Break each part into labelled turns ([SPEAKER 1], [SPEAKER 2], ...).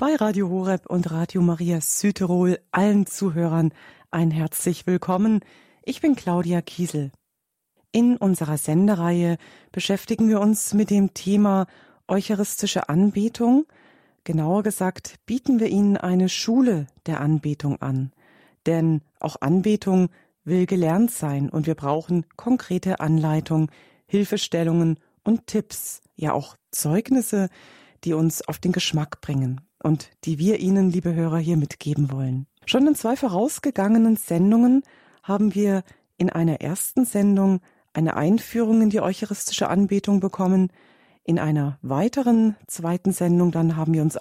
[SPEAKER 1] bei Radio Horeb und Radio Maria Südtirol allen Zuhörern ein herzlich willkommen. Ich bin Claudia Kiesel. In unserer Sendereihe beschäftigen wir uns mit dem Thema eucharistische Anbetung. Genauer gesagt bieten wir Ihnen eine Schule der Anbetung an. Denn auch Anbetung will gelernt sein und wir brauchen konkrete Anleitung, Hilfestellungen und Tipps, ja auch Zeugnisse, die uns auf den Geschmack bringen und die wir Ihnen, liebe Hörer, hier mitgeben wollen. Schon in 2 vorausgegangenen Sendungen haben wir in einer ersten Sendung eine Einführung in die eucharistische Anbetung bekommen. In einer weiteren zweiten Sendung dann haben wir uns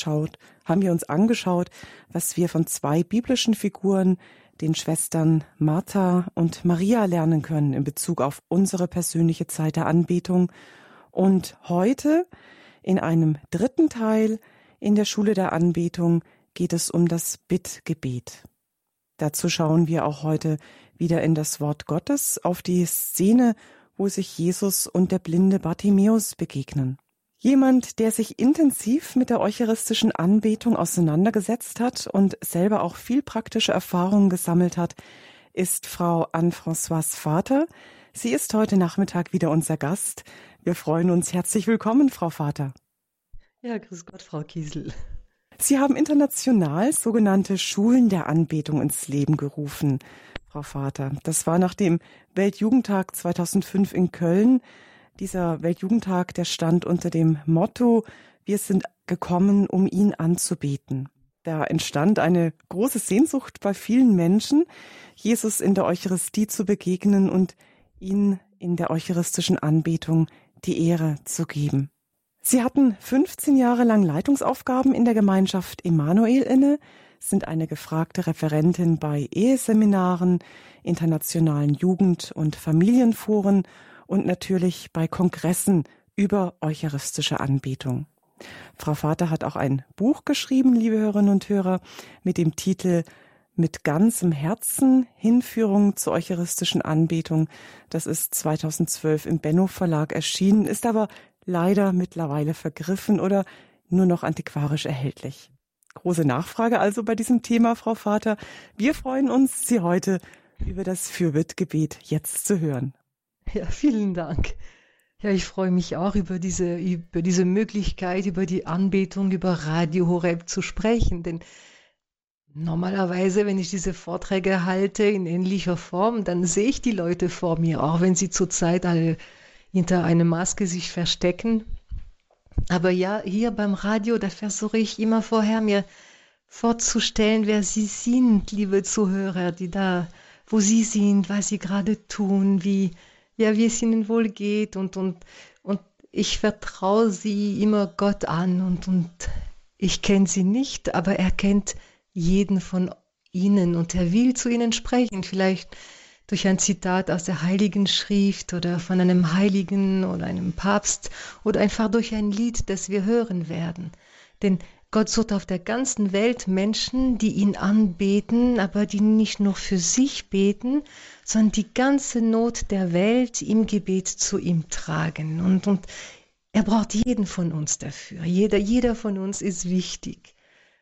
[SPEAKER 1] angeschaut, was wir von 2 biblischen Figuren, den Schwestern Martha und Maria, lernen können in Bezug auf unsere persönliche Zeit der Anbetung. Und heute in einem dritten Teil in der Schule der Anbetung geht es um das Bittgebet. Dazu schauen wir auch heute wieder in das Wort Gottes auf die Szene, wo sich Jesus und der blinde Bartimäus begegnen. Jemand, der sich intensiv mit der eucharistischen Anbetung auseinandergesetzt hat und selber auch viel praktische Erfahrungen gesammelt hat, ist Frau Anne-Françoise Vater. Sie ist heute Nachmittag wieder unser Gast. Wir freuen uns. Herzlich willkommen, Frau Vater.
[SPEAKER 2] Ja, grüß Gott, Frau Kiesel.
[SPEAKER 1] Sie haben international sogenannte Schulen der Anbetung ins Leben gerufen, Frau Vater. Das war nach dem Weltjugendtag 2005 in Köln. Dieser Weltjugendtag, der stand unter dem Motto: Wir sind gekommen, um ihn anzubeten. Da entstand eine große Sehnsucht bei vielen Menschen, Jesus in der Eucharistie zu begegnen und ihn in der eucharistischen Anbetung die Ehre zu geben. Sie hatten 15 Jahre lang Leitungsaufgaben in der Gemeinschaft Emanuel inne, sind eine gefragte Referentin bei Eheseminaren, internationalen Jugend- und Familienforen und natürlich bei Kongressen über eucharistische Anbetung. Frau Vater hat auch ein Buch geschrieben, liebe Hörerinnen und Hörer, mit dem Titel Mit ganzem Herzen, Hinführung zur eucharistischen Anbetung. Das ist 2012 im Benno Verlag erschienen, ist aber leider mittlerweile vergriffen oder nur noch antiquarisch erhältlich. Große Nachfrage also bei diesem Thema, Frau Vater. Wir freuen uns, Sie heute über das Fürbittgebet jetzt zu hören.
[SPEAKER 2] Ja, vielen Dank. Ja, ich freue mich auch über diese Möglichkeit, über die Anbetung, über Radio Horeb zu sprechen, denn normalerweise, wenn ich diese Vorträge halte in ähnlicher Form, dann sehe ich die Leute vor mir, auch wenn sie zurzeit alle hinter einer Maske sich verstecken. Aber ja, hier beim Radio, da versuche ich immer vorher mir vorzustellen, wer Sie sind, liebe Zuhörer, die da, wo Sie sind, was Sie gerade tun, wie es Ihnen wohl geht und ich vertraue Sie immer Gott an und ich kenne Sie nicht, aber er kennt jeden von Ihnen und er will zu Ihnen sprechen, vielleicht durch ein Zitat aus der Heiligen Schrift oder von einem Heiligen oder einem Papst oder einfach durch ein Lied, das wir hören werden. Denn Gott sucht auf der ganzen Welt Menschen, die ihn anbeten, aber die nicht nur für sich beten, sondern die ganze Not der Welt im Gebet zu ihm tragen. Und er braucht jeden von uns dafür. Jeder von uns ist wichtig.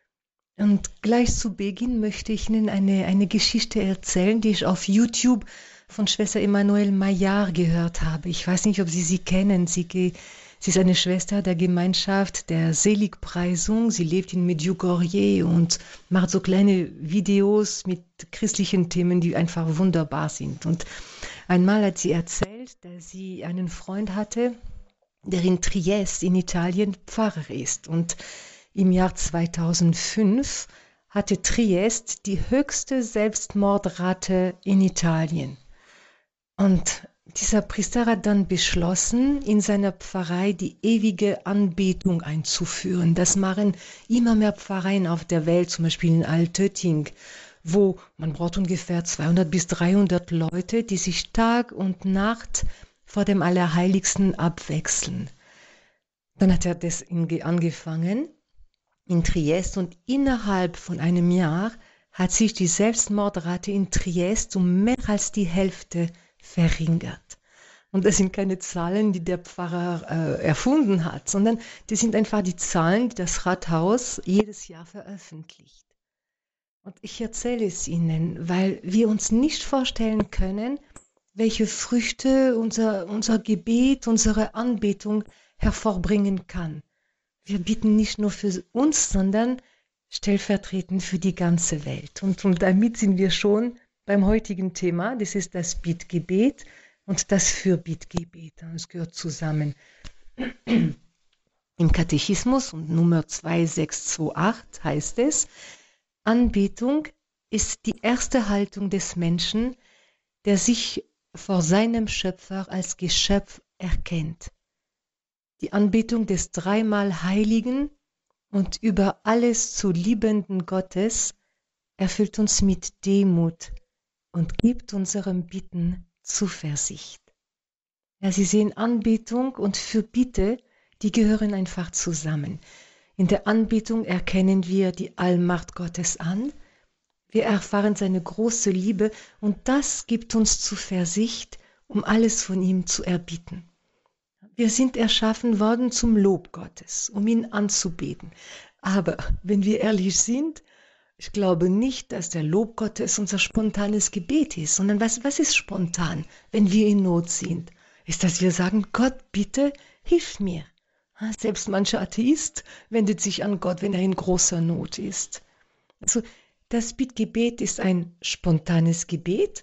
[SPEAKER 2] Und gleich zu Beginn möchte ich Ihnen eine Geschichte erzählen, die ich auf YouTube von Schwester Emmanuelle Maillard gehört habe. Ich weiß nicht, ob Sie kennen. Sie ist eine Schwester der Gemeinschaft der Seligpreisung. Sie lebt in Medjugorje und macht so kleine Videos mit christlichen Themen, die einfach wunderbar sind. Und einmal hat sie erzählt, dass sie einen Freund hatte, der in Triest in Italien Pfarrer ist. Und im Jahr 2005 hatte Triest die höchste Selbstmordrate in Italien. Und dieser Priester hat dann beschlossen, in seiner Pfarrei die ewige Anbetung einzuführen. Das machen immer mehr Pfarreien auf der Welt, zum Beispiel in Altötting, wo man braucht ungefähr 200 bis 300 Leute, die sich Tag und Nacht vor dem Allerheiligsten abwechseln. Dann hat er das angefangen in Triest und innerhalb von einem Jahr hat sich die Selbstmordrate in Triest um mehr als die Hälfte verringert. Und das sind keine Zahlen, die der Pfarrer erfunden hat, sondern das sind einfach die Zahlen, die das Rathaus jedes Jahr veröffentlicht. Und ich erzähle es Ihnen, weil wir uns nicht vorstellen können, welche Früchte unser Gebet, unsere Anbetung hervorbringen kann. Wir bitten nicht nur für uns, sondern stellvertretend für die ganze Welt. Und damit sind wir schon beim heutigen Thema, das ist das Bittgebet und das Fürbittgebet. Das gehört zusammen. Im Katechismus Nummer 2628 heißt es, Anbetung ist die erste Haltung des Menschen, der sich vor seinem Schöpfer als Geschöpf erkennt. Die Anbetung des dreimal Heiligen und über alles zu liebenden Gottes erfüllt uns mit Demut und gibt unserem Bitten Zuversicht. Ja, Sie sehen, Anbetung und Fürbitte, die gehören einfach zusammen. In der Anbetung erkennen wir die Allmacht Gottes an, wir erfahren seine große Liebe und das gibt uns Zuversicht, um alles von ihm zu erbitten. Wir sind erschaffen worden zum Lob Gottes, um ihn anzubeten. Aber wenn wir ehrlich sind, ich glaube nicht, dass der Lob Gottes unser spontanes Gebet ist, sondern was ist spontan, wenn wir in Not sind? Ist, dass wir sagen, Gott, bitte, hilf mir. Selbst mancher Atheist wendet sich an Gott, wenn er in großer Not ist. Also das Bittgebet ist ein spontanes Gebet,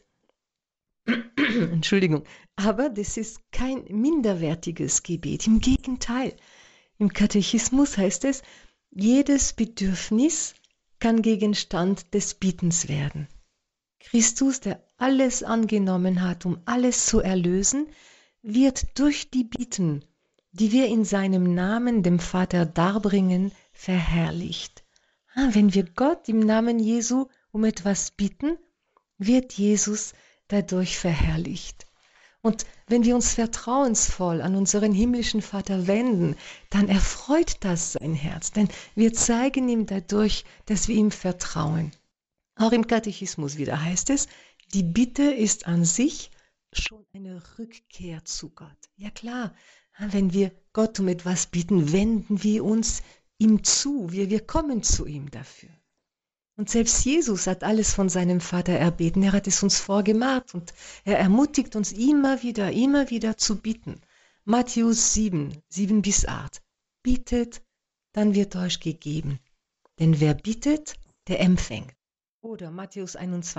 [SPEAKER 2] Entschuldigung, aber das ist kein minderwertiges Gebet. Im Gegenteil, im Katechismus heißt es, jedes Bedürfnis kann Gegenstand des Bittens werden. Christus, der alles angenommen hat, um alles zu erlösen, wird durch die Bitten, die wir in seinem Namen dem Vater darbringen, verherrlicht. Wenn wir Gott im Namen Jesu um etwas bitten, wird Jesus dadurch verherrlicht. Und wenn wir uns vertrauensvoll an unseren himmlischen Vater wenden, dann erfreut das sein Herz, denn wir zeigen ihm dadurch, dass wir ihm vertrauen. Auch im Katechismus wieder heißt es, die Bitte ist an sich schon eine Rückkehr zu Gott. Ja klar, wenn wir Gott um etwas bitten, wenden wir uns ihm zu, wir kommen zu ihm dafür. Und selbst Jesus hat alles von seinem Vater erbeten, er hat es uns vorgemacht und er ermutigt uns immer wieder zu bitten. Matthäus 7:7-8. Bittet, dann wird euch gegeben. Denn wer bittet, der empfängt. Oder Matthäus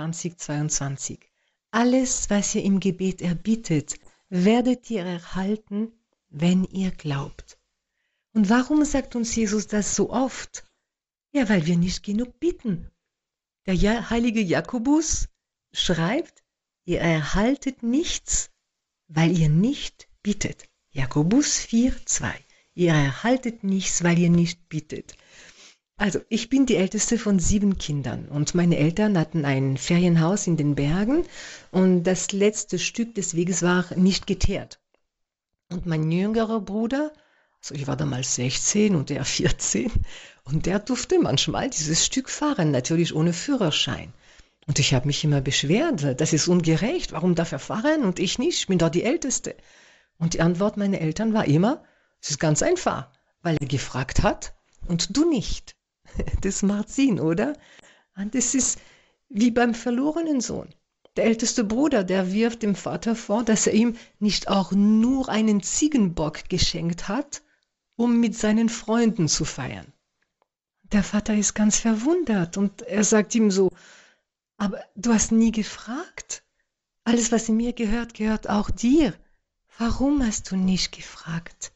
[SPEAKER 2] 21:22. Alles, was ihr im Gebet erbittet, werdet ihr erhalten, wenn ihr glaubt. Und warum sagt uns Jesus das so oft? Ja, weil wir nicht genug bitten. Der heilige Jakobus schreibt, ihr erhaltet nichts, weil ihr nicht bittet. Jakobus 4,2. Ihr erhaltet nichts, weil ihr nicht bittet. Also, ich bin die älteste von 7 Kindern und meine Eltern hatten ein Ferienhaus in den Bergen und das letzte Stück des Weges war nicht geteert. Und mein jüngerer Bruder, also ich war damals 16 und er 14, und der durfte manchmal dieses Stück fahren, natürlich ohne Führerschein. Und ich habe mich immer beschwert, das ist ungerecht, warum darf er fahren und ich nicht, ich bin doch die Älteste. Und die Antwort meiner Eltern war immer, es ist ganz einfach, weil er gefragt hat und du nicht. Das macht Sinn, oder? Und das ist wie beim verlorenen Sohn. Der älteste Bruder, der wirft dem Vater vor, dass er ihm nicht auch nur einen Ziegenbock geschenkt hat, um mit seinen Freunden zu feiern. Der Vater ist ganz verwundert und er sagt ihm so, aber du hast nie gefragt. Alles, was mir gehört, gehört auch dir. Warum hast du nicht gefragt?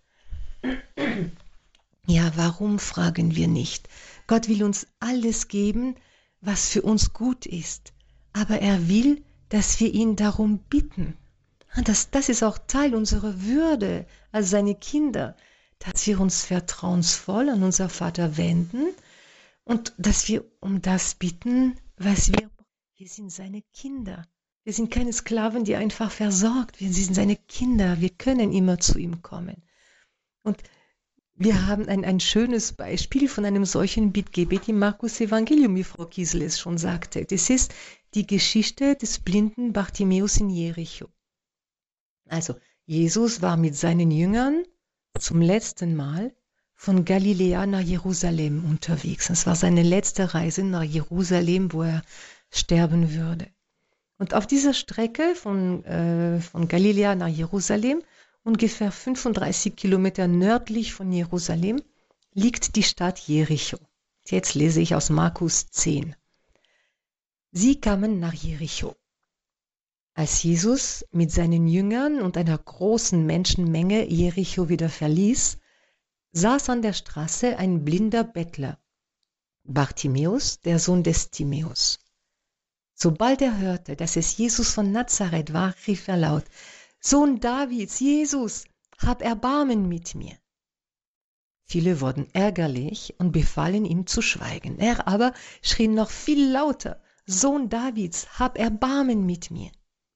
[SPEAKER 2] Ja, warum fragen wir nicht? Gott will uns alles geben, was für uns gut ist. Aber er will, dass wir ihn darum bitten. Das ist auch Teil unserer Würde als seine Kinder, dass wir uns vertrauensvoll an unser Vater wenden und dass wir um das bitten, was wir sind seine Kinder. Wir sind keine Sklaven, die einfach versorgt. Wir sind seine Kinder. Wir können immer zu ihm kommen. Und wir haben ein schönes Beispiel von einem solchen Bittgebet im Markus-Evangelium, wie Frau Kiesel es schon sagte. Das ist die Geschichte des blinden Bartimäus in Jericho. Also, Jesus war mit seinen Jüngern zum letzten Mal von Galiläa nach Jerusalem unterwegs. Das war seine letzte Reise nach Jerusalem, wo er sterben würde. Und auf dieser Strecke von Galiläa nach Jerusalem, ungefähr 35 Kilometer nördlich von Jerusalem, liegt die Stadt Jericho. Jetzt lese ich aus Markus 10. Sie kamen nach Jericho. Als Jesus mit seinen Jüngern und einer großen Menschenmenge Jericho wieder verließ, saß an der Straße ein blinder Bettler, Bartimäus, der Sohn des Timäus. Sobald er hörte, dass es Jesus von Nazareth war, rief er laut: Sohn Davids, Jesus, hab Erbarmen mit mir. Viele wurden ärgerlich und befahlen ihm zu schweigen. Er aber schrie noch viel lauter: Sohn Davids, hab Erbarmen mit mir.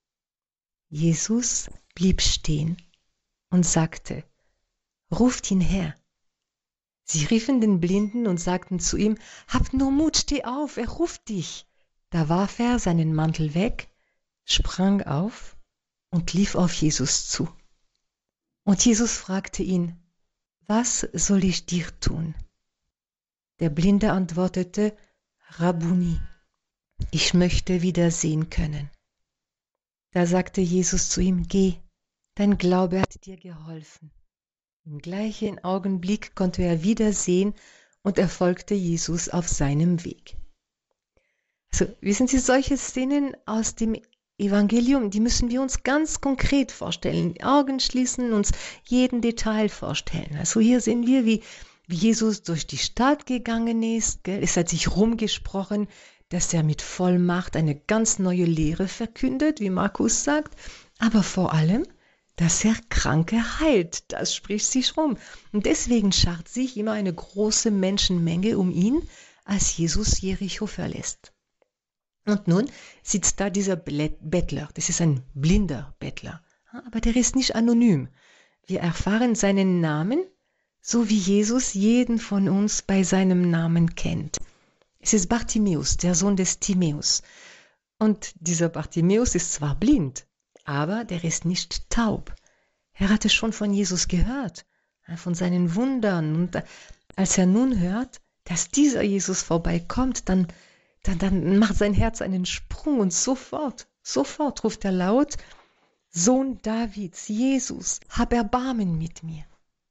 [SPEAKER 2] Jesus blieb stehen und sagte: Ruft ihn her. Sie riefen den Blinden und sagten zu ihm: Hab nur Mut, steh auf, er ruft dich. Da warf er seinen Mantel weg, sprang auf und lief auf Jesus zu. Und Jesus fragte ihn: Was soll ich dir tun? Der Blinde antwortete: Rabbuni, ich möchte wieder sehen können. Da sagte Jesus zu ihm: Geh, dein Glaube hat dir geholfen. Im gleichen Augenblick konnte er wieder sehen und er folgte Jesus auf seinem Weg. Also, wissen Sie, solche Szenen aus dem Evangelium, die müssen wir uns ganz konkret vorstellen. Die Augen schließen, uns jeden Detail vorstellen. Also hier sehen wir, wie Jesus durch die Stadt gegangen ist. Es hat sich rumgesprochen, dass er mit Vollmacht eine ganz neue Lehre verkündet, wie Markus sagt. Aber vor allem, dass er Kranke heilt. Das spricht sich rum. Und deswegen schart sich immer eine große Menschenmenge um ihn, als Jesus Jericho verlässt. Und nun sitzt da dieser Bettler. Das ist ein blinder Bettler. Aber der ist nicht anonym. Wir erfahren seinen Namen, so wie Jesus jeden von uns bei seinem Namen kennt. Es ist Bartimäus, der Sohn des Timäus. Und dieser Bartimäus ist zwar blind, aber der ist nicht taub. Er hatte schon von Jesus gehört, von seinen Wundern. Und als er nun hört, dass dieser Jesus vorbeikommt, dann macht sein Herz einen Sprung und sofort ruft er laut: Sohn Davids, Jesus, hab Erbarmen mit mir.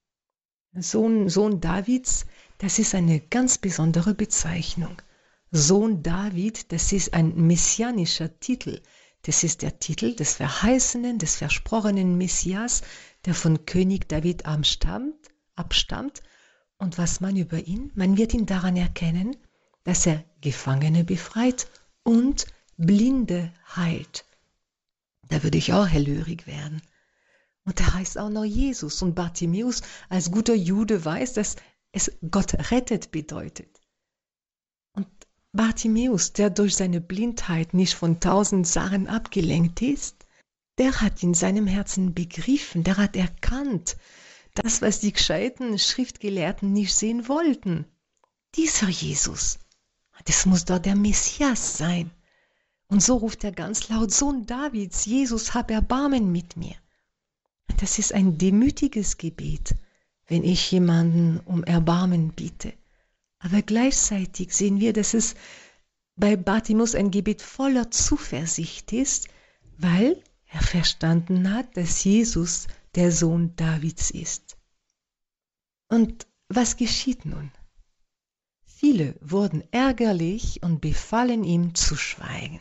[SPEAKER 2] Sohn Davids, das ist eine ganz besondere Bezeichnung. Sohn David, das ist ein messianischer Titel. Das ist der Titel des verheißenen, des versprochenen Messias, der von König David abstammt. Und was man über ihn? Man wird ihn daran erkennen, dass er Gefangene befreit und Blinde heilt. Da würde ich auch hellhörig werden. Und da heißt auch noch Jesus. Und Bartimäus als guter Jude weiß, dass es Gott rettet bedeutet. Und Bartimäus, der durch seine Blindheit nicht von 1000 Sachen abgelenkt ist, der hat in seinem Herzen begriffen, der hat erkannt, das, was die gescheiten Schriftgelehrten nicht sehen wollten. Dieser Jesus, das muss doch der Messias sein. Und so ruft er ganz laut: Sohn Davids, Jesus, hab Erbarmen mit mir. Das ist ein demütiges Gebet, wenn ich jemanden um Erbarmen bitte. Aber gleichzeitig sehen wir, dass es bei Bartimäus ein Gebet voller Zuversicht ist, weil er verstanden hat, dass Jesus der Sohn Davids ist. Und was geschieht nun? Viele wurden ärgerlich und befahlen ihm zu schweigen.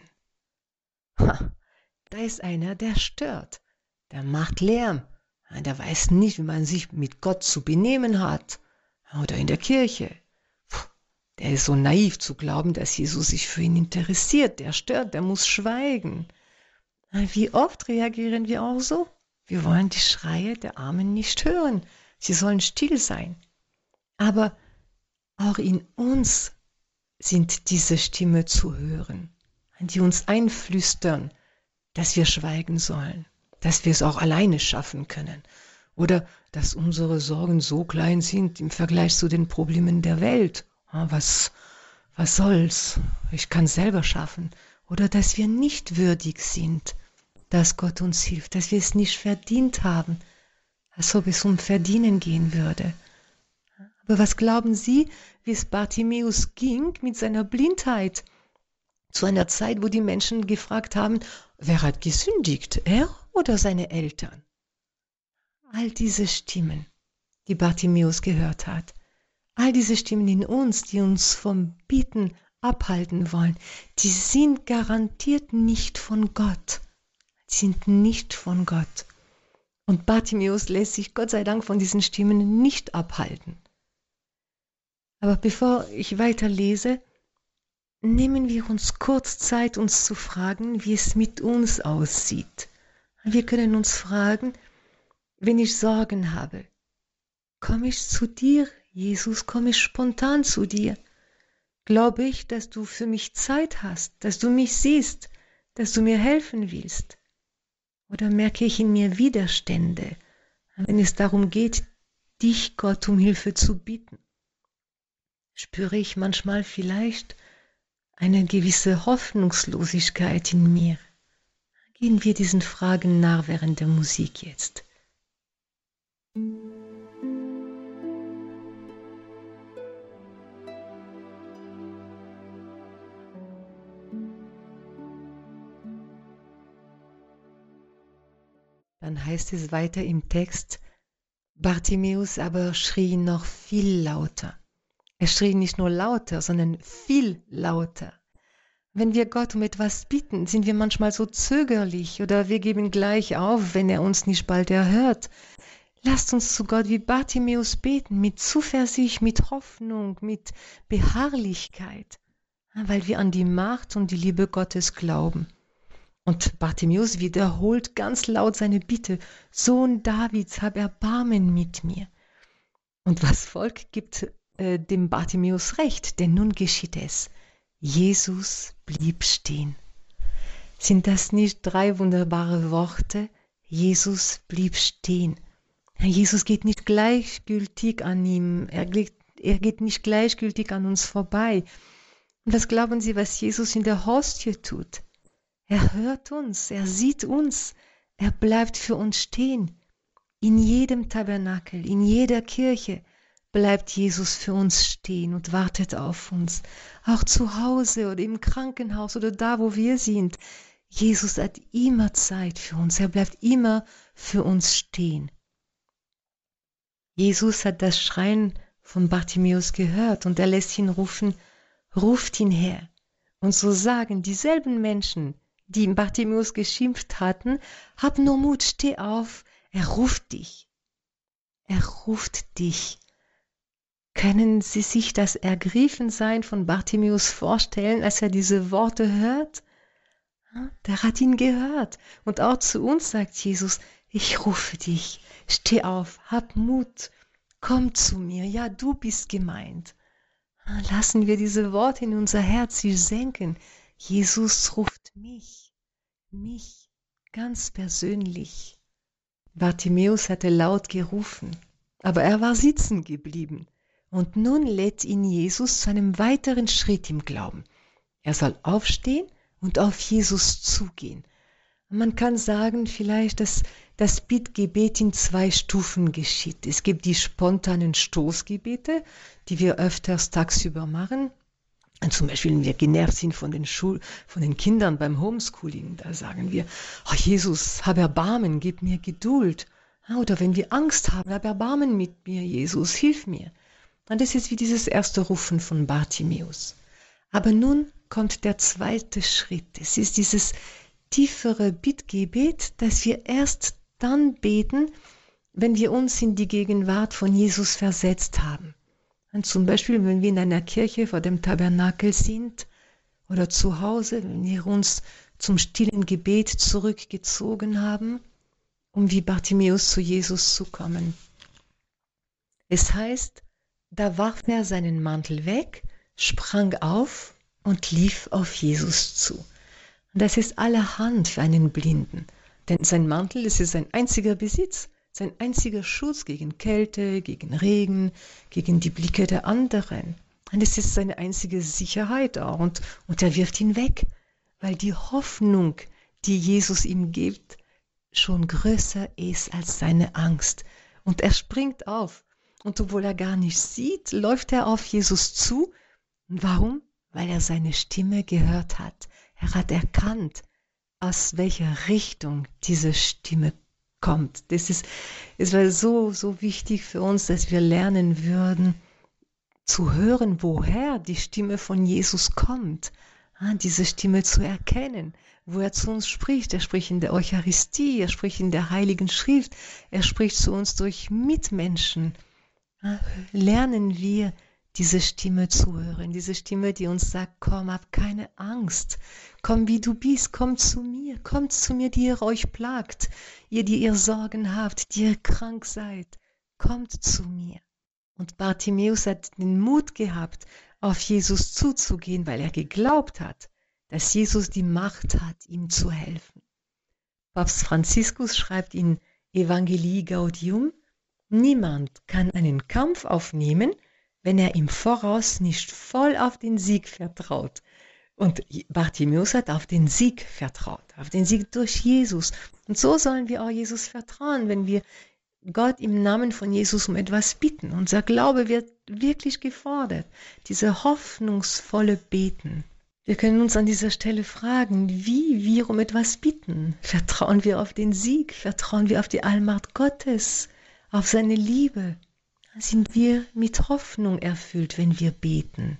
[SPEAKER 2] Da ist einer, der stört, der macht Lärm, der weiß nicht, wie man sich mit Gott zu benehmen hat. Oder in der Kirche. Der ist so naiv zu glauben, dass Jesus sich für ihn interessiert. Der stört, der muss schweigen. Wie oft reagieren wir auch so? Wir wollen die Schreie der Armen nicht hören. Sie sollen still sein. Aber auch in uns sind diese Stimme zu hören, die uns einflüstern, dass wir schweigen sollen, dass wir es auch alleine schaffen können oder dass unsere Sorgen so klein sind im Vergleich zu den Problemen der Welt. Was soll's? Ich kann es selber schaffen. Oder dass wir nicht würdig sind, dass Gott uns hilft, dass wir es nicht verdient haben, als ob es um Verdienen gehen würde. Aber was glauben Sie, wie es Bartimäus ging mit seiner Blindheit? Zu einer Zeit, wo die Menschen gefragt haben, wer hat gesündigt, er oder seine Eltern? All diese Stimmen, die Bartimäus gehört hat, all diese Stimmen in uns, die uns vom Bitten abhalten wollen, die sind garantiert nicht von Gott. Die sind nicht von Gott. Und Bartimäus lässt sich Gott sei Dank von diesen Stimmen nicht abhalten. Aber bevor ich weiterlese, nehmen wir uns kurz Zeit, uns zu fragen, wie es mit uns aussieht. Wir können uns fragen, wenn ich Sorgen habe, komme ich zu dir, Jesus, komme ich spontan zu dir? Glaube ich, dass du für mich Zeit hast, dass du mich siehst, dass du mir helfen willst? Oder merke ich in mir Widerstände, wenn es darum geht, dich, Gott, um Hilfe zu bitten? Spüre ich manchmal vielleicht eine gewisse Hoffnungslosigkeit in mir? Gehen wir diesen Fragen nach während der Musik jetzt. Dann heißt es weiter im Text, Bartimäus aber schrie noch viel lauter. Er schrie nicht nur lauter, sondern viel lauter. Wenn wir Gott um etwas bitten, sind wir manchmal so zögerlich oder wir geben gleich auf, wenn er uns nicht bald erhört. Lasst uns zu Gott wie Bartimäus beten, mit Zuversicht, mit Hoffnung, mit Beharrlichkeit, weil wir an die Macht und die Liebe Gottes glauben. Und Bartimäus wiederholt ganz laut seine Bitte, Sohn Davids, hab Erbarmen mit mir. Und das Volk gibt dem Bartimäus recht, denn nun geschieht es. Jesus blieb stehen. Sind das nicht 3 wunderbare Worte? Jesus blieb stehen. Jesus geht nicht gleichgültig an ihm, er geht nicht gleichgültig an uns vorbei. Und was glauben Sie, was Jesus in der Hostie tut? Er hört uns, er sieht uns, er bleibt für uns stehen. In jedem Tabernakel, in jeder Kirche bleibt Jesus für uns stehen und wartet auf uns. Auch zu Hause oder im Krankenhaus oder da, wo wir sind. Jesus hat immer Zeit für uns, er bleibt immer für uns stehen. Jesus hat das Schreien von Bartimäus gehört und er lässt ihn rufen, ruft ihn her. Und so sagen dieselben Menschen, die Bartimäus geschimpft hatten, hab nur Mut, steh auf, er ruft dich. Er ruft dich. Können Sie sich das Ergriffensein von Bartimäus vorstellen, als er diese Worte hört? Der hat ihn gehört. Und auch zu uns sagt Jesus, ich rufe dich, steh auf, hab Mut, komm zu mir, ja, du bist gemeint. Lassen wir diese Worte in unser Herz sich senken. Jesus ruft mich ganz persönlich. Bartimäus hatte laut gerufen, aber er war sitzen geblieben. Und nun lädt ihn Jesus zu einem weiteren Schritt im Glauben. Er soll aufstehen und auf Jesus zugehen. Man kann sagen vielleicht, dass das Bittgebet in 2 Stufen geschieht. Es gibt die spontanen Stoßgebete, die wir öfters tagsüber machen. Und zum Beispiel, wenn wir genervt sind von den Kindern beim Homeschooling, da sagen wir, oh Jesus, hab Erbarmen, gib mir Geduld. Oder wenn wir Angst haben, hab Erbarmen mit mir, Jesus, hilf mir. Und das ist wie dieses erste Rufen von Bartimäus. Aber nun kommt der zweite Schritt. Es ist dieses tiefere Bittgebet, das wir erst dann beten, wenn wir uns in die Gegenwart von Jesus versetzt haben. Und zum Beispiel, wenn wir in einer Kirche vor dem Tabernakel sind oder zu Hause, wenn wir uns zum stillen Gebet zurückgezogen haben, um wie Bartimäus zu Jesus zu kommen. Es heißt, da warf er seinen Mantel weg, sprang auf und lief auf Jesus zu. Und das ist allerhand für einen Blinden, denn sein Mantel, das ist sein einziger Besitz, sein einziger Schutz gegen Kälte, gegen Regen, gegen die Blicke der anderen. Und es ist seine einzige Sicherheit auch. Und er wirft ihn weg, weil die Hoffnung, die Jesus ihm gibt, schon größer ist als seine Angst. Und er springt auf. Und obwohl er gar nicht sieht, läuft er auf Jesus zu. Und warum? Weil er seine Stimme gehört hat. Er hat erkannt, aus welcher Richtung diese Stimme kommt. Es war so wichtig für uns, dass wir lernen würden, zu hören, woher die Stimme von Jesus kommt. Diese Stimme zu erkennen, wo er zu uns spricht. Er spricht in der Eucharistie, er spricht in der Heiligen Schrift, er spricht zu uns durch Mitmenschen. Lernen wir, diese Stimme zu hören, diese Stimme, die uns sagt, komm, hab keine Angst, komm wie du bist, kommt zu mir, die ihr euch plagt, ihr, die ihr Sorgen habt, die ihr krank seid, kommt zu mir. Und Bartimäus hat den Mut gehabt, auf Jesus zuzugehen, weil er geglaubt hat, dass Jesus die Macht hat, ihm zu helfen. Papst Franziskus schreibt in Evangelii Gaudium, niemand kann einen Kampf aufnehmen, wenn er im Voraus nicht voll auf den Sieg vertraut. Und Bartimäus hat auf den Sieg vertraut, auf den Sieg durch Jesus. Und so sollen wir auch Jesus vertrauen, wenn wir Gott im Namen von Jesus um etwas bitten. Unser Glaube wird wirklich gefordert, diese hoffnungsvolle Beten. Wir können uns an dieser Stelle fragen, wie wir um etwas bitten. Vertrauen wir auf den Sieg? Vertrauen wir auf die Allmacht Gottes, auf seine Liebe? Sind wir mit Hoffnung erfüllt, wenn wir beten?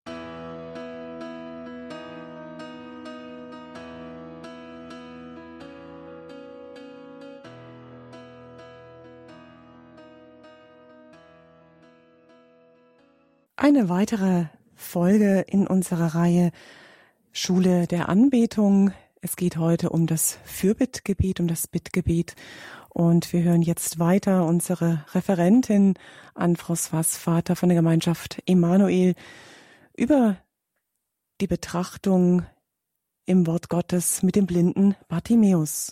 [SPEAKER 1] Eine weitere Folge in unserer Reihe Schule der Anbetung. Es geht heute um das Fürbittgebet, um das Bittgebet. Und wir hören jetzt weiter unsere Referentin Anne-Françoise Vater von der Gemeinschaft Emanuel über die Betrachtung im Wort Gottes mit dem blinden Bartimäus.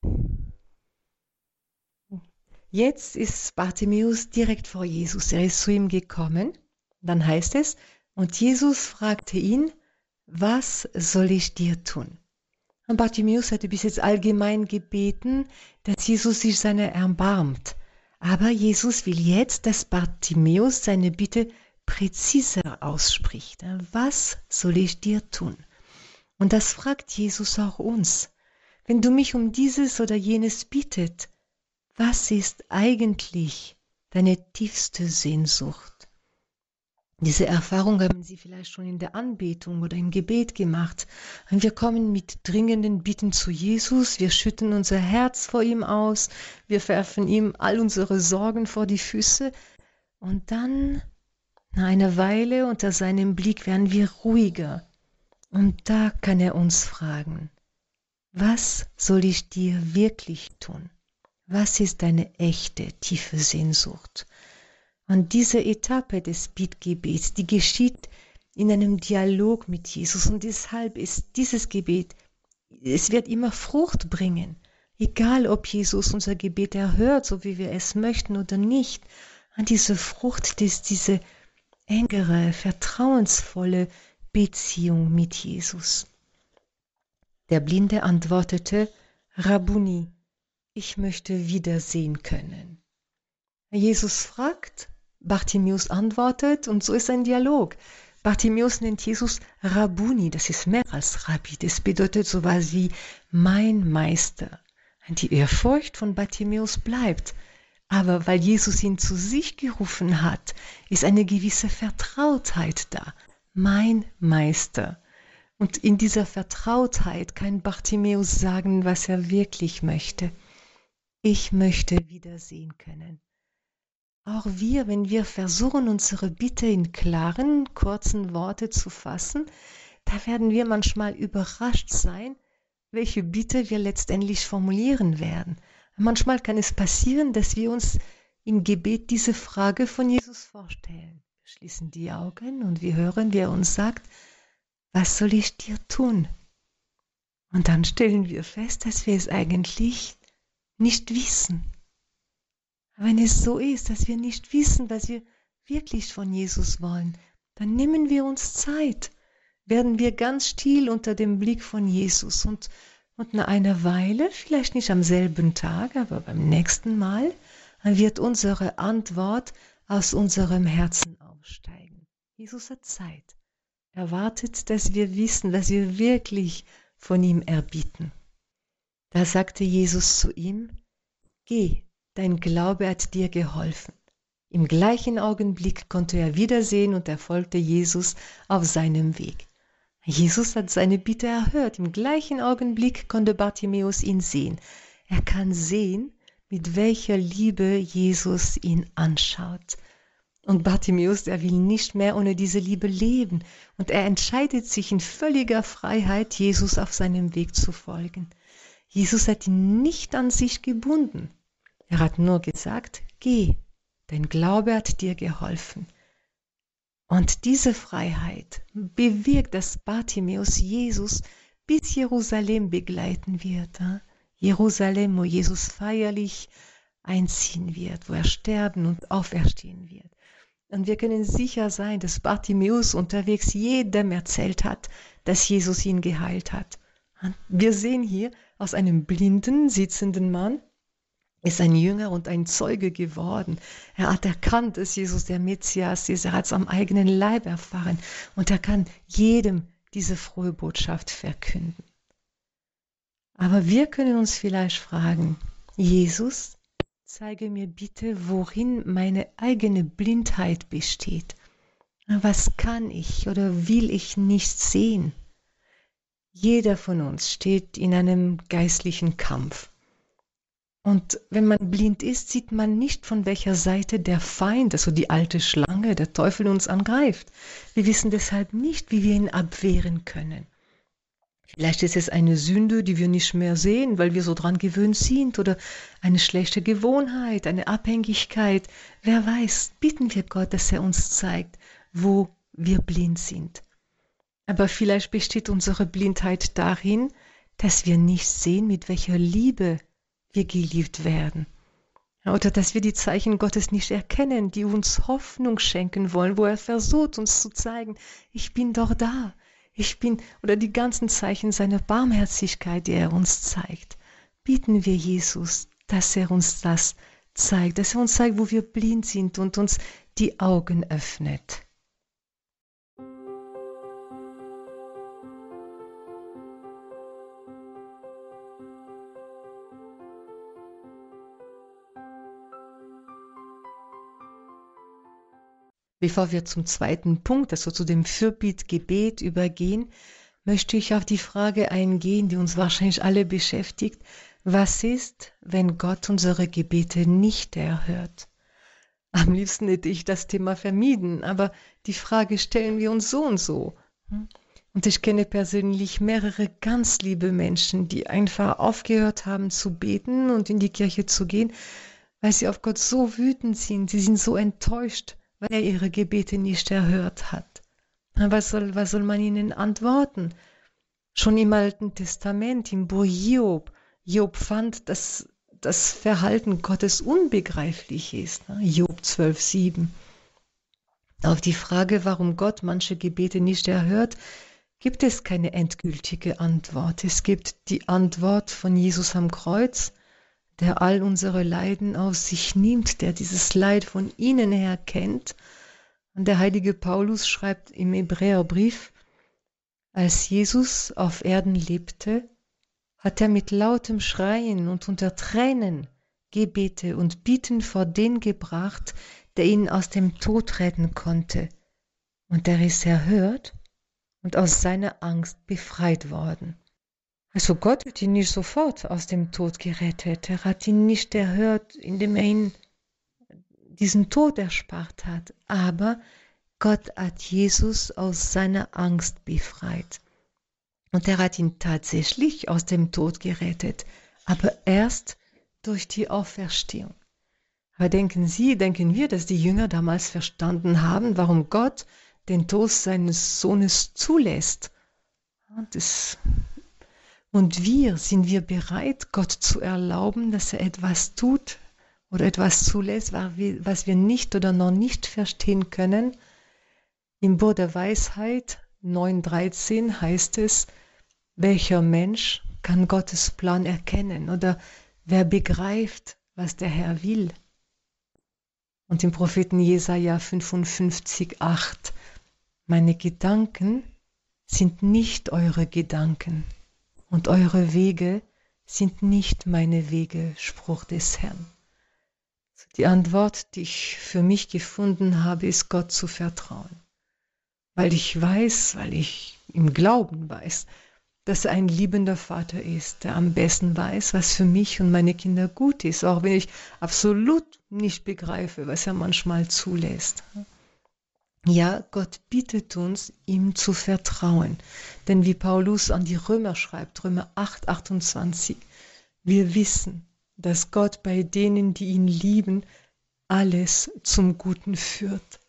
[SPEAKER 2] Jetzt ist Bartimäus direkt vor Jesus. Er ist zu ihm gekommen. Dann heißt es, und Jesus fragte ihn, was soll ich dir tun? Und Bartimäus hatte bis jetzt allgemein gebeten, dass Jesus sich seiner erbarmt. Aber Jesus will jetzt, dass Bartimäus seine Bitte präziser ausspricht. Was soll ich dir tun? Und das fragt Jesus auch uns. Wenn du mich um dieses oder jenes bittet, was ist eigentlich deine tiefste Sehnsucht? Diese Erfahrung haben Sie vielleicht schon in der Anbetung oder im Gebet gemacht. Und wir kommen mit dringenden Bitten zu Jesus, wir schütten unser Herz vor ihm aus, wir werfen ihm all unsere Sorgen vor die Füße und dann, nach einer Weile unter seinem Blick, werden wir ruhiger. Und da kann er uns fragen, was soll ich dir wirklich tun? Was ist deine echte, tiefe Sehnsucht? Und diese Etappe des Bittgebets, die geschieht in einem Dialog mit Jesus. Und deshalb ist dieses Gebet, es wird immer Frucht bringen. Egal, ob Jesus unser Gebet erhört, so wie wir es möchten oder nicht. Und diese Frucht ist diese engere, vertrauensvolle Beziehung mit Jesus. Der Blinde antwortete, Rabbuni, ich möchte wiedersehen können. Jesus fragt, Bartimäus antwortet und so ist ein Dialog. Bartimäus nennt Jesus Rabbuni, das ist mehr als Rabbi, das bedeutet sowas wie mein Meister. Und die Ehrfurcht von Bartimäus bleibt, aber weil Jesus ihn zu sich gerufen hat, ist eine gewisse Vertrautheit da, mein Meister. Und in dieser Vertrautheit kann Bartimäus sagen, was er wirklich möchte. Ich möchte wiedersehen können. Auch wir, wenn wir versuchen, unsere Bitte in klaren, kurzen Worte zu fassen, da werden wir manchmal überrascht sein, welche Bitte wir letztendlich formulieren werden. Manchmal kann es passieren, dass wir uns im Gebet diese Frage von Jesus vorstellen. Wir schließen die Augen und wir hören, wie er uns sagt, was soll ich dir tun? Und dann stellen wir fest, dass wir es eigentlich nicht wissen. Wenn es so ist, dass wir nicht wissen, was wir wirklich von Jesus wollen, dann nehmen wir uns Zeit, werden wir ganz still unter dem Blick von Jesus und Und nach einer Weile, vielleicht nicht am selben Tag, aber beim nächsten Mal, wird unsere Antwort aus unserem Herzen aufsteigen. Jesus hat Zeit. Er wartet, dass wir wissen, dass wir wirklich von ihm erbitten. Da sagte Jesus zu ihm: Geh, dein Glaube hat dir geholfen. Im gleichen Augenblick konnte er wiedersehen und er folgte Jesus auf seinem Weg. Jesus hat seine Bitte erhört. Im gleichen Augenblick konnte Bartimäus ihn sehen. Er kann sehen, mit welcher Liebe Jesus ihn anschaut. Und Bartimäus, der will nicht mehr ohne diese Liebe leben. Und er entscheidet sich in völliger Freiheit, Jesus auf seinem Weg zu folgen. Jesus hat ihn nicht an sich gebunden. Er hat nur gesagt: Geh, dein Glaube hat dir geholfen. Und diese Freiheit bewirkt, dass Bartimäus Jesus bis Jerusalem begleiten wird. Jerusalem, wo Jesus feierlich einziehen wird, wo er sterben und auferstehen wird. Und wir können sicher sein, dass Bartimäus unterwegs jedem erzählt hat, dass Jesus ihn geheilt hat. Und wir sehen hier, aus einem blinden, sitzenden Mann ist ein Jünger und ein Zeuge geworden. Er hat erkannt, dass Jesus der Messias ist. Er hat es am eigenen Leib erfahren. Und er kann jedem diese frohe Botschaft verkünden. Aber wir können uns vielleicht fragen: Jesus, zeige mir bitte, worin meine eigene Blindheit besteht. Was kann ich oder will ich nicht sehen? Jeder von uns steht in einem geistlichen Kampf. Und wenn man blind ist, sieht man nicht, von welcher Seite der Feind, also die alte Schlange, der Teufel, uns angreift. Wir wissen deshalb nicht, wie wir ihn abwehren können. Vielleicht ist es eine Sünde, die wir nicht mehr sehen, weil wir so dran gewöhnt sind, oder eine schlechte Gewohnheit, eine Abhängigkeit. Wer weiß, bitten wir Gott, dass er uns zeigt, wo wir blind sind. Aber vielleicht besteht unsere Blindheit darin, dass wir nicht sehen, mit welcher Liebe wir geliebt werden. Oder dass wir die Zeichen Gottes nicht erkennen, die uns Hoffnung schenken wollen, wo er versucht, uns zu zeigen: Ich bin doch da. Oder die ganzen Zeichen seiner Barmherzigkeit, die er uns zeigt. Bitten wir Jesus, dass er uns das zeigt, dass er uns zeigt, wo wir blind sind und uns die Augen öffnet. Bevor wir zum zweiten Punkt, also zu dem Fürbittgebet übergehen, möchte ich auf die Frage eingehen, die uns wahrscheinlich alle beschäftigt: Was ist, wenn Gott unsere Gebete nicht erhört? Am liebsten hätte ich das Thema vermieden, aber die Frage stellen wir uns so und so. Und ich kenne persönlich mehrere ganz liebe Menschen, die einfach aufgehört haben zu beten und in die Kirche zu gehen, weil sie auf Gott so wütend sind. Sie sind so enttäuscht, weil er ihre Gebete nicht erhört hat. Was soll man ihnen antworten? Schon im Alten Testament, im Buch Job fand, dass das Verhalten Gottes unbegreiflich ist. Job 12,7. Auf die Frage, warum Gott manche Gebete nicht erhört, gibt es keine endgültige Antwort. Es gibt die Antwort von Jesus am Kreuz, der all unsere Leiden auf sich nimmt, der dieses Leid von innen her kennt. Und der heilige Paulus schreibt im Hebräerbrief: Als Jesus auf Erden lebte, hat er mit lautem Schreien und unter Tränen Gebete und Bitten vor den gebracht, der ihn aus dem Tod retten konnte. Und er ist erhört und aus seiner Angst befreit worden. Also Gott hat ihn nicht sofort aus dem Tod gerettet. Er hat ihn nicht erhört, indem er ihn diesen Tod erspart hat. Aber Gott hat Jesus aus seiner Angst befreit. Und er hat ihn tatsächlich aus dem Tod gerettet, aber erst durch die Auferstehung. Aber denken wir, dass die Jünger damals verstanden haben, warum Gott den Tod seines Sohnes zulässt? Und sind wir bereit, Gott zu erlauben, dass er etwas tut oder etwas zulässt, was wir nicht oder noch nicht verstehen können? Im Buch der Weisheit 9,13 heißt es: Welcher Mensch kann Gottes Plan erkennen oder wer begreift, was der Herr will. Und im Propheten Jesaja 55,8: Meine Gedanken sind nicht eure Gedanken und eure Wege sind nicht meine Wege, Spruch des Herrn. Die Antwort, die ich für mich gefunden habe, ist Gott zu vertrauen. Weil ich im Glauben weiß, dass er ein liebender Vater ist, der am besten weiß, was für mich und meine Kinder gut ist, auch wenn ich absolut nicht begreife, was er manchmal zulässt. Ja, Gott bittet uns, ihm zu vertrauen. Denn wie Paulus an die Römer schreibt, Römer 8,28, wir wissen, dass Gott bei denen, die ihn lieben, alles zum Guten führt.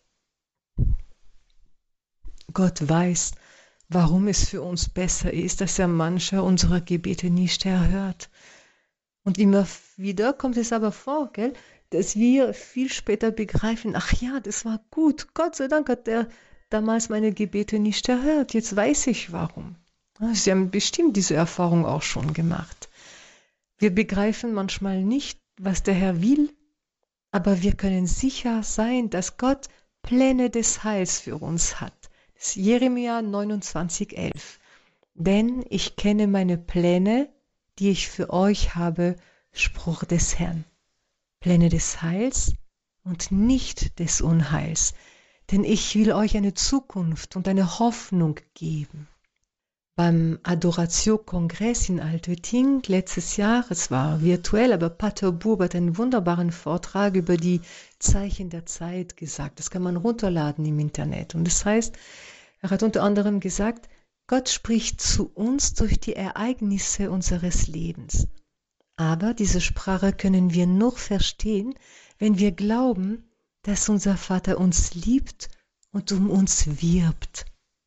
[SPEAKER 2] Gott weiß, warum es für uns besser ist, dass er manche unserer Gebete nicht erhört. Und immer wieder kommt es aber vor, gell, dass wir viel später begreifen, ach ja, das war gut, Gott sei Dank hat er damals meine Gebete nicht erhört, jetzt weiß ich warum. Sie haben bestimmt diese Erfahrung auch schon gemacht. Wir begreifen manchmal nicht, was der Herr will, aber wir können sicher sein, dass Gott Pläne des Heils für uns hat. Das ist Jeremia 29,11. Denn ich kenne meine Pläne, die ich für euch habe, Spruch des Herrn. Pläne des Heils und nicht des Unheils, denn ich will euch eine Zukunft und eine Hoffnung geben. Beim Adoratio-Kongress in Altötting letztes Jahr, es war virtuell, aber Pater Burb hat einen wunderbaren Vortrag über die Zeichen der Zeit gesagt. Das kann man runterladen im Internet. Und das heißt, er hat unter anderem gesagt, Gott spricht zu uns durch die Ereignisse unseres Lebens. Aber diese Sprache können wir nur verstehen, wenn wir glauben, dass unser Vater uns liebt und um uns wirbt.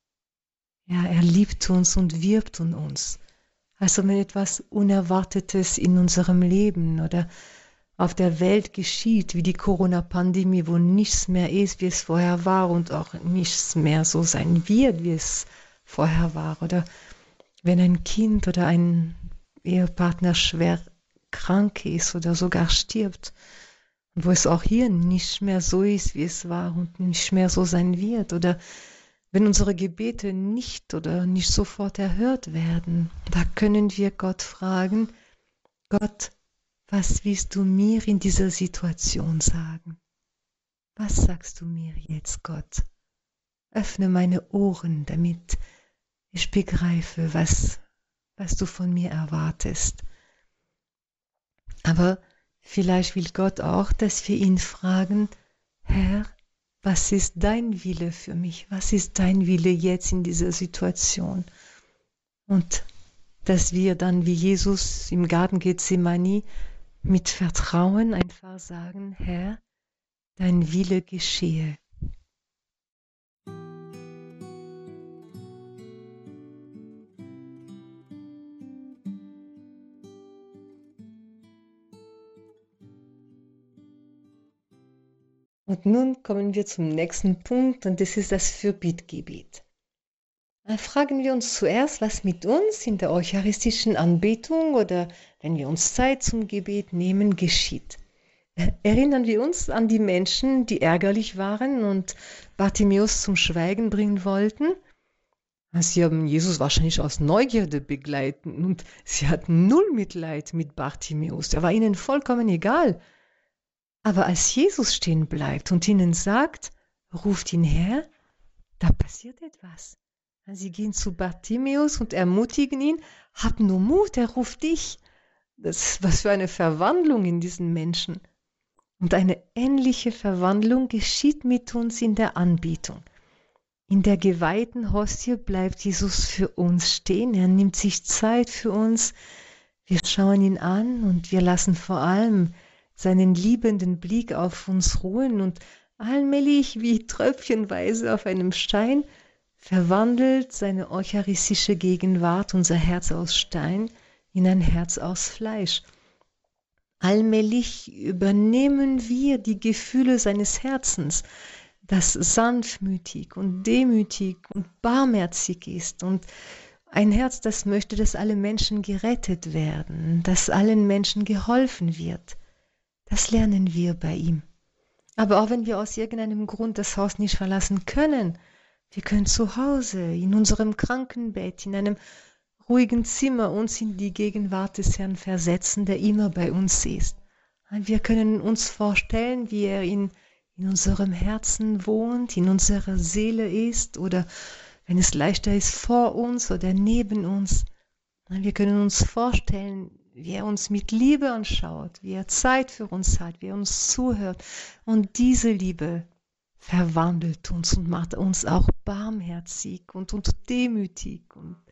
[SPEAKER 2] Ja, er liebt uns und wirbt um uns. Also wenn etwas Unerwartetes in unserem Leben oder auf der Welt geschieht, wie die Corona-Pandemie, wo nichts mehr ist, wie es vorher war und auch nichts mehr so sein wird, wie es vorher war. Oder wenn ein Kind oder ein Ehepartner schwer krank ist oder sogar stirbt, wo es auch hier nicht mehr so ist, wie es war und nicht mehr so sein wird. Oder wenn unsere Gebete nicht sofort erhört werden, da können wir Gott fragen, Gott, was willst du mir in dieser Situation sagen? Was sagst du mir jetzt, Gott? Öffne meine Ohren, damit ich begreife, was du von mir erwartest. Aber vielleicht will Gott auch, dass wir ihn fragen, Herr, was ist dein Wille für mich? Was ist dein Wille jetzt in dieser Situation? Und dass wir dann wie Jesus im Garten Gethsemane mit Vertrauen einfach sagen, Herr, dein Wille geschehe. Und nun kommen wir zum nächsten Punkt und das ist das Fürbittgebet. Da fragen wir uns zuerst, was mit uns in der eucharistischen Anbetung oder wenn wir uns Zeit zum Gebet nehmen, geschieht. Erinnern wir uns an die Menschen, die ärgerlich waren und Bartimäus zum Schweigen bringen wollten? Sie haben Jesus wahrscheinlich aus Neugierde begleiten und sie hatten null Mitleid mit Bartimäus. Er war ihnen vollkommen egal. Aber als Jesus stehen bleibt und ihnen sagt, ruft ihn her, da passiert etwas. Sie gehen zu Bartimäus und ermutigen ihn, hab nur Mut, er ruft dich. Was für eine Verwandlung in diesen Menschen. Und eine ähnliche Verwandlung geschieht mit uns in der Anbetung. In der geweihten Hostie bleibt Jesus für uns stehen, er nimmt sich Zeit für uns. Wir schauen ihn an und wir lassen vor allem seinen liebenden Blick auf uns ruhen und allmählich wie tröpfchenweise auf einem Stein verwandelt seine eucharistische Gegenwart unser Herz aus Stein in ein Herz aus Fleisch. Allmählich übernehmen wir die Gefühle seines Herzens, das sanftmütig und demütig und barmherzig ist und Ein Herz, das möchte, dass alle Menschen gerettet werden, dass allen Menschen geholfen wird. Das lernen wir bei ihm. Aber auch wenn wir aus irgendeinem Grund das Haus nicht verlassen können, wir können zu Hause, in unserem Krankenbett, in einem ruhigen Zimmer uns in die Gegenwart des Herrn versetzen, der immer bei uns ist. Wir können uns vorstellen, wie er in unserem Herzen wohnt, in unserer Seele ist oder wenn es leichter ist, vor uns oder neben uns. Wir können uns vorstellen, wie er uns mit Liebe anschaut, wie er Zeit für uns hat, wie er uns zuhört. Und diese Liebe verwandelt uns und macht uns auch barmherzig und demütig.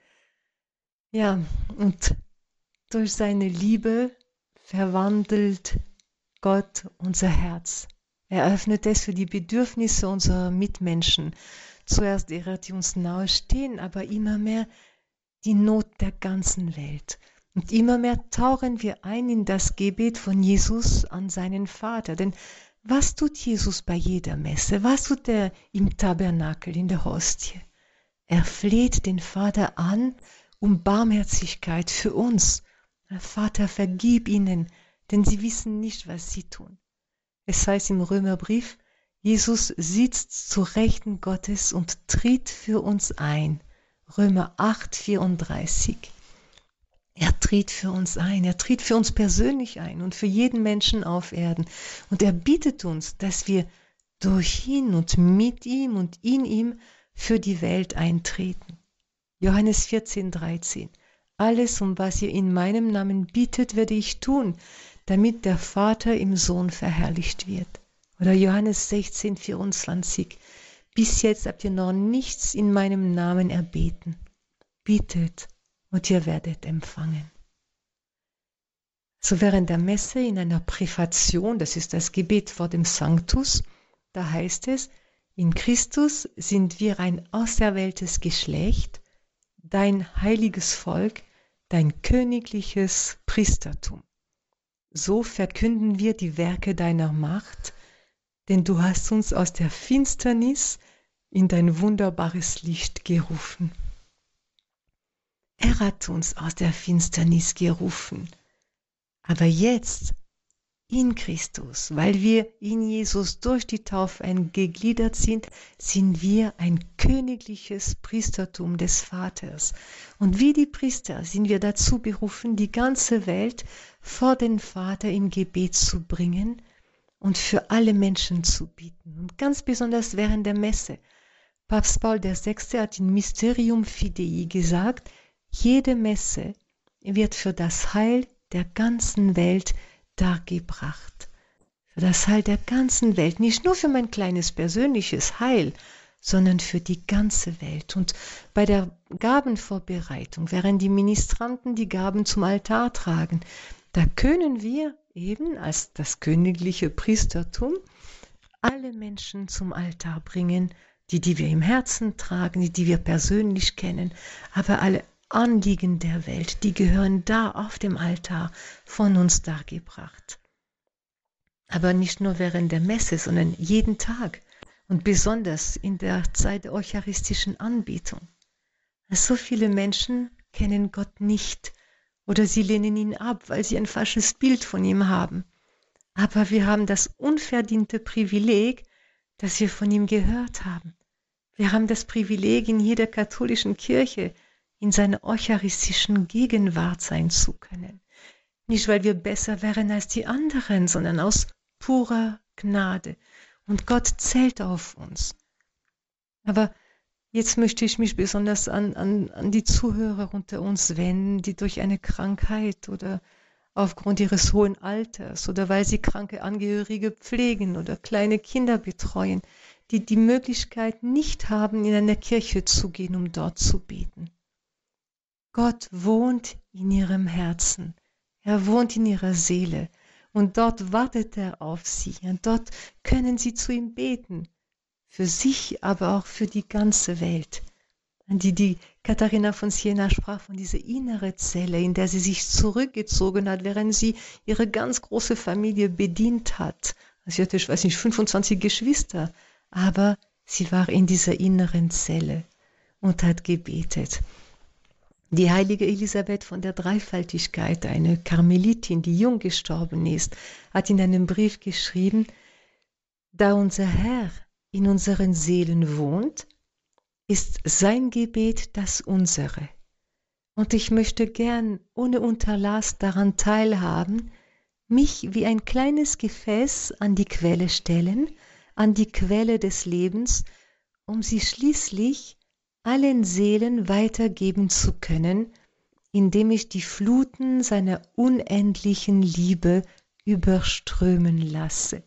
[SPEAKER 2] Und durch seine Liebe verwandelt Gott unser Herz. Er öffnet es für die Bedürfnisse unserer Mitmenschen. Zuerst derer, die uns nahe stehen, aber immer mehr die Not der ganzen Welt. Und immer mehr tauchen wir ein in das Gebet von Jesus an seinen Vater. Denn was tut Jesus bei jeder Messe? Was tut er im Tabernakel, in der Hostie? Er fleht den Vater an um Barmherzigkeit für uns. Vater, vergib ihnen, denn sie wissen nicht, was sie tun. Es heißt im Römerbrief, Jesus sitzt zu Rechten Gottes und tritt für uns ein. Römer 8,34. Er tritt für uns ein, er tritt für uns persönlich ein und für jeden Menschen auf Erden. Und er bittet uns, dass wir durch ihn und mit ihm und in ihm für die Welt eintreten. Johannes 14,13. Alles, um was ihr in meinem Namen bittet, werde ich tun, damit der Vater im Sohn verherrlicht wird. Oder Johannes 16,24. Bis jetzt habt ihr noch nichts in meinem Namen erbeten. Bittet und ihr werdet empfangen. So während der Messe in einer Präfation, das ist das Gebet vor dem Sanctus, da heißt es, in Christus sind wir ein auserwähltes Geschlecht, dein heiliges Volk, dein königliches Priestertum. So verkünden wir die Werke deiner Macht, denn du hast uns aus der Finsternis in dein wunderbares Licht gerufen. Er hat uns aus der Finsternis gerufen. Aber jetzt, in Christus, weil wir in Jesus durch die Taufe eingegliedert sind, sind wir ein königliches Priestertum des Vaters. Und wie die Priester sind wir dazu berufen, die ganze Welt vor den Vater im Gebet zu bringen und für alle Menschen zu bieten. Und ganz besonders während der Messe. Papst Paul VI. Hat in Mysterium Fidei gesagt, jede Messe wird für das Heil der ganzen Welt dargebracht. Für das Heil der ganzen Welt, nicht nur für mein kleines persönliches Heil, sondern für die ganze Welt. Und bei der Gabenvorbereitung, während die Ministranten die Gaben zum Altar tragen, da können wir eben als das königliche Priestertum alle Menschen zum Altar bringen, die wir im Herzen tragen, die wir persönlich kennen, aber alle Anliegen der Welt, die gehören da auf dem Altar von uns dargebracht. Aber nicht nur während der Messe, sondern jeden Tag und besonders in der Zeit der eucharistischen Anbetung. So viele Menschen kennen Gott nicht oder sie lehnen ihn ab, weil sie ein falsches Bild von ihm haben. Aber wir haben das unverdiente Privileg, dass wir von ihm gehört haben. Wir haben das Privileg, in jeder katholischen Kirche in seiner eucharistischen Gegenwart sein zu können. Nicht, weil wir besser wären als die anderen, sondern aus purer Gnade. Und Gott zählt auf uns. Aber jetzt möchte ich mich besonders an die Zuhörer unter uns wenden, die durch eine Krankheit oder aufgrund ihres hohen Alters oder weil sie kranke Angehörige pflegen oder kleine Kinder betreuen, die die Möglichkeit nicht haben, in eine Kirche zu gehen, um dort zu beten. Gott wohnt in ihrem Herzen, er wohnt in ihrer Seele und dort wartet er auf sie und dort können sie zu ihm beten, für sich, aber auch für die ganze Welt. Die Katharina von Siena sprach von dieser inneren Zelle, in der sie sich zurückgezogen hat, während sie ihre ganz große Familie bedient hat. Sie hatte, 25 Geschwister, aber sie war in dieser inneren Zelle und hat gebetet. Die heilige Elisabeth von der Dreifaltigkeit, eine Karmelitin, die jung gestorben ist, hat in einem Brief geschrieben: Da unser Herr in unseren Seelen wohnt, ist sein Gebet das unsere. Und ich möchte gern ohne Unterlass daran teilhaben, mich wie ein kleines Gefäß an die Quelle stellen, an die Quelle des Lebens, um sie schließlich allen Seelen weitergeben zu können, indem ich die Fluten seiner unendlichen Liebe überströmen lasse.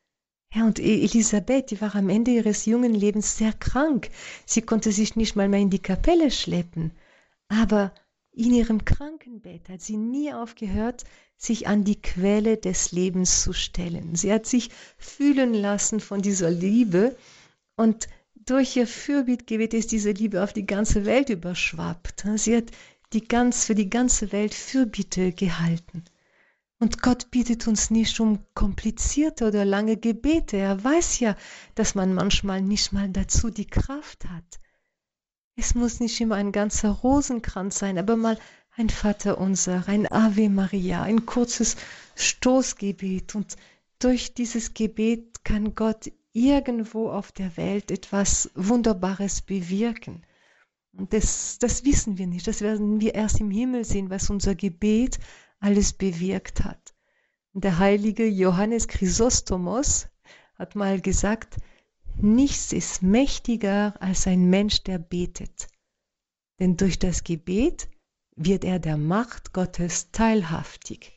[SPEAKER 2] Ja, und Elisabeth, die war am Ende ihres jungen Lebens sehr krank. Sie konnte sich nicht mal mehr in die Kapelle schleppen. Aber in ihrem Krankenbett hat sie nie aufgehört, sich an die Quelle des Lebens zu stellen. Sie hat sich fühlen lassen von dieser Liebe, und durch ihr Fürbittgebet ist diese Liebe auf die ganze Welt überschwappt. Sie hat für die ganze Welt Fürbitte gehalten. Und Gott bittet uns nicht um komplizierte oder lange Gebete. Er weiß ja, dass man manchmal nicht mal dazu die Kraft hat. Es muss nicht immer ein ganzer Rosenkranz sein, aber mal ein Vaterunser, ein Ave Maria, ein kurzes Stoßgebet. Und durch dieses Gebet kann Gott irgendwo auf der Welt etwas Wunderbares bewirken. Und das wissen wir nicht. Das werden wir erst im Himmel sehen, was unser Gebet alles bewirkt hat. Der heilige Johannes Chrysostomos hat mal gesagt: Nichts ist mächtiger als ein Mensch, der betet. Denn durch das Gebet wird er der Macht Gottes teilhaftig.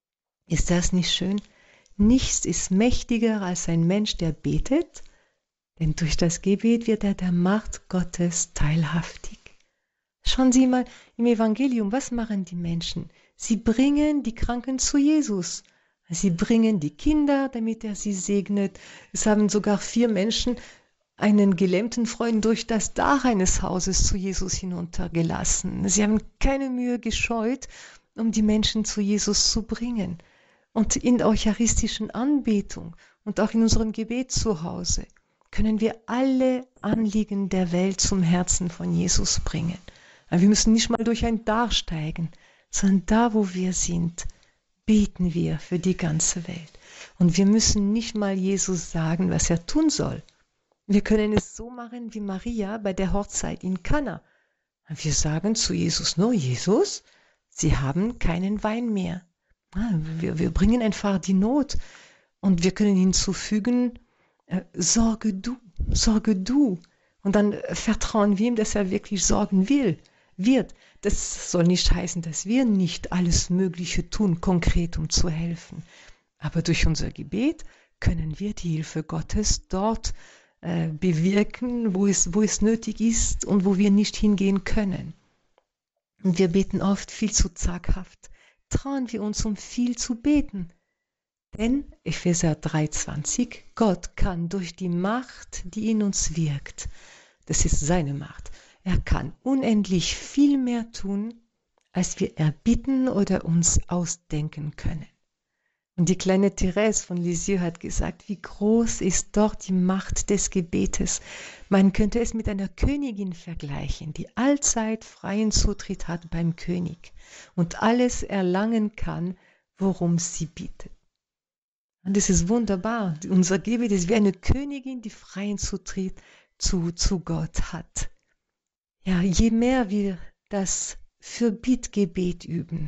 [SPEAKER 2] Ist das nicht schön? Nichts ist mächtiger als ein Mensch, der betet, denn durch das Gebet wird er der Macht Gottes teilhaftig. Schauen Sie mal im Evangelium, was machen die Menschen? Sie bringen die Kranken zu Jesus. Sie bringen die Kinder, damit er sie segnet. Es haben sogar 4 Menschen einen gelähmten Freund durch das Dach eines Hauses zu Jesus hinuntergelassen. Sie haben keine Mühe gescheut, um die Menschen zu Jesus zu bringen. Und in der eucharistischen Anbetung und auch in unserem Gebet zu Hause können wir alle Anliegen der Welt zum Herzen von Jesus bringen. Aber wir müssen nicht mal durch ein Dach steigen, sondern da, wo wir sind, beten wir für die ganze Welt. Und wir müssen nicht mal Jesus sagen, was er tun soll. Wir können es so machen wie Maria bei der Hochzeit in Kana. Wir sagen zu Jesus: No, Jesus, Sie haben keinen Wein mehr. Wir bringen einfach die Not, und wir können hinzufügen: Sorge du. Und dann vertrauen wir ihm, dass er wirklich sorgen wird. Das soll nicht heißen, dass wir nicht alles Mögliche tun, konkret, um zu helfen. Aber durch unser Gebet können wir die Hilfe Gottes dort bewirken, wo es nötig ist und wo wir nicht hingehen können. Und wir beten oft viel zu zaghaft. Trauen wir uns, um viel zu beten. Denn, Epheser 3,20, Gott kann durch die Macht, die in uns wirkt, das ist seine Macht, er kann unendlich viel mehr tun, als wir erbitten oder uns ausdenken können. Und die kleine Therese von Lisieux hat gesagt, wie groß ist dort die Macht des Gebetes. Man könnte es mit einer Königin vergleichen, die allzeit freien Zutritt hat beim König und alles erlangen kann, worum sie bittet. Und das ist wunderbar. Unser Gebet ist wie eine Königin, die freien Zutritt zu Gott hat. Ja, je mehr wir das Fürbittgebet üben,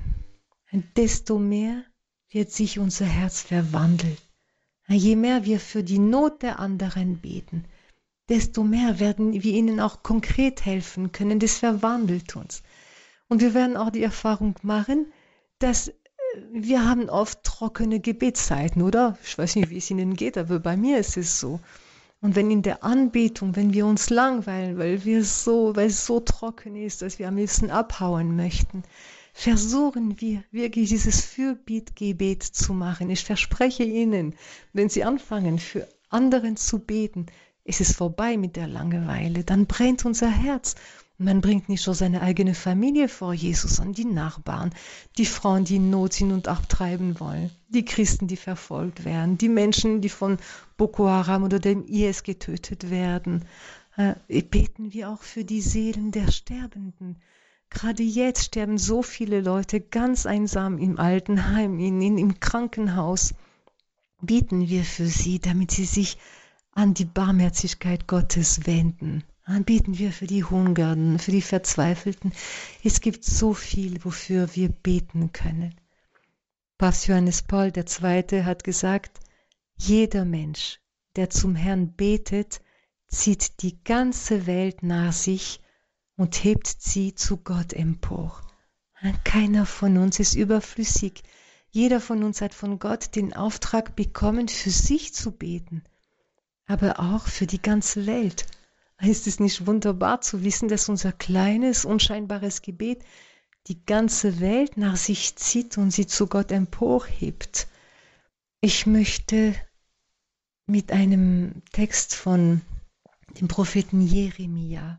[SPEAKER 2] desto mehr wird sich unser Herz verwandeln. Je mehr wir für die Not der anderen beten, desto mehr werden wir ihnen auch konkret helfen können. Das verwandelt uns. Und wir werden auch die Erfahrung machen, dass wir haben oft trockene Gebetszeiten, oder? Ich weiß nicht, wie es Ihnen geht, aber bei mir ist es so. Und wenn in der Anbetung, wenn wir uns langweilen, weil es so trocken ist, dass wir am liebsten abhauen möchten, versuchen wir wirklich dieses Fürbittgebet zu machen. Ich verspreche Ihnen, wenn Sie anfangen, für anderen zu beten, ist es vorbei mit der Langeweile. Dann brennt unser Herz. Und man bringt nicht nur seine eigene Familie vor Jesus, sondern die Nachbarn, die Frauen, die in Not sind und abtreiben wollen, die Christen, die verfolgt werden, die Menschen, die von Boko Haram oder dem IS getötet werden. Beten wir auch für die Seelen der Sterbenden. Gerade jetzt sterben so viele Leute ganz einsam im Altenheim, im Krankenhaus. Beten wir für sie, damit sie sich an die Barmherzigkeit Gottes wenden. Beten wir für die Hungernden, für die Verzweifelten. Es gibt so viel, wofür wir beten können. Papst Johannes Paul II. Hat gesagt, jeder Mensch, der zum Herrn betet, zieht die ganze Welt nach sich und hebt sie zu Gott empor. Keiner von uns ist überflüssig. Jeder von uns hat von Gott den Auftrag bekommen, für sich zu beten, aber auch für die ganze Welt. Ist es nicht wunderbar zu wissen, dass unser kleines, unscheinbares Gebet die ganze Welt nach sich zieht und sie zu Gott emporhebt? Ich möchte mit einem Text von dem Propheten Jeremia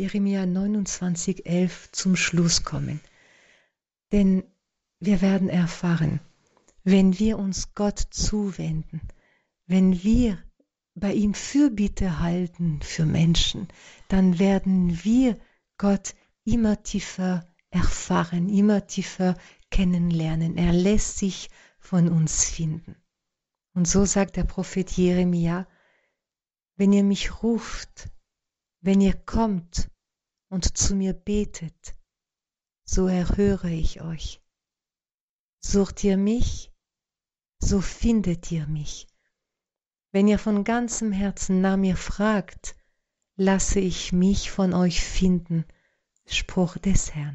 [SPEAKER 2] 29,11 zum Schluss kommen. Denn wir werden erfahren, wenn wir uns Gott zuwenden, wenn wir bei ihm Fürbitte halten für Menschen, dann werden wir Gott immer tiefer erfahren, immer tiefer kennenlernen. Er lässt sich von uns finden. Und so sagt der Prophet Jeremia, wenn ihr mich ruft, wenn ihr kommt und zu mir betet, so erhöre ich euch. Sucht ihr mich, so findet ihr mich. Wenn ihr von ganzem Herzen nach mir fragt, lasse ich mich von euch finden. Spruch des Herrn.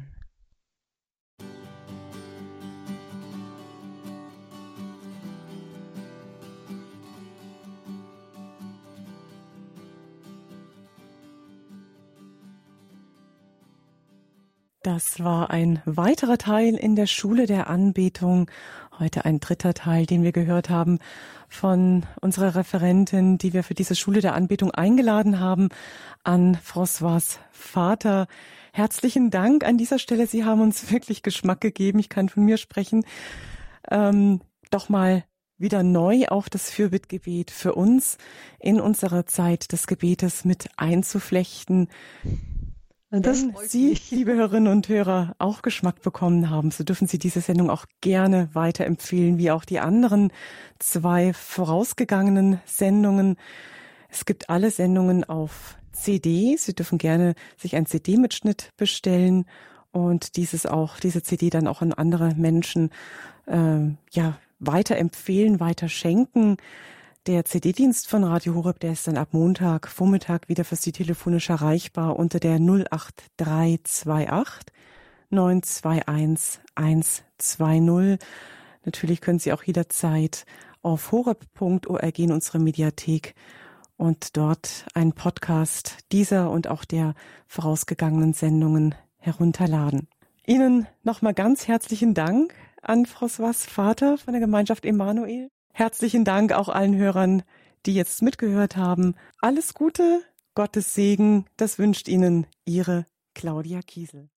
[SPEAKER 1] Das war ein weiterer Teil in der Schule der Anbetung. Heute ein dritter Teil, den wir gehört haben von unserer Referentin, die wir für diese Schule der Anbetung eingeladen haben, an François Vater. Herzlichen Dank an dieser Stelle. Sie haben uns wirklich Geschmack gegeben. Ich kann von mir sprechen. Doch mal wieder neu auch das Fürbittgebet für uns in unserer Zeit des Gebetes mit einzuflechten. Wenn Sie, liebe Hörerinnen und Hörer, auch Geschmack bekommen haben, so dürfen Sie diese Sendung auch gerne weiterempfehlen, wie auch die anderen 2 vorausgegangenen Sendungen. Es gibt alle Sendungen auf CD. Sie dürfen gerne sich einen CD-Mitschnitt bestellen und diese CD dann auch an andere Menschen weiterempfehlen, weiter schenken. Der CD-Dienst von Radio Horeb, der ist dann ab Montag Vormittag wieder für Sie telefonisch erreichbar unter der 08328 921 120. Natürlich können Sie auch jederzeit auf horeb.org in unsere Mediathek und dort einen Podcast dieser und auch der vorausgegangenen Sendungen herunterladen. Ihnen nochmal ganz herzlichen Dank an François Vater von der Gemeinschaft Emanuel. Herzlichen Dank auch allen Hörern, die jetzt mitgehört haben. Alles Gute, Gottes Segen, das wünscht Ihnen Ihre Claudia Kiesel.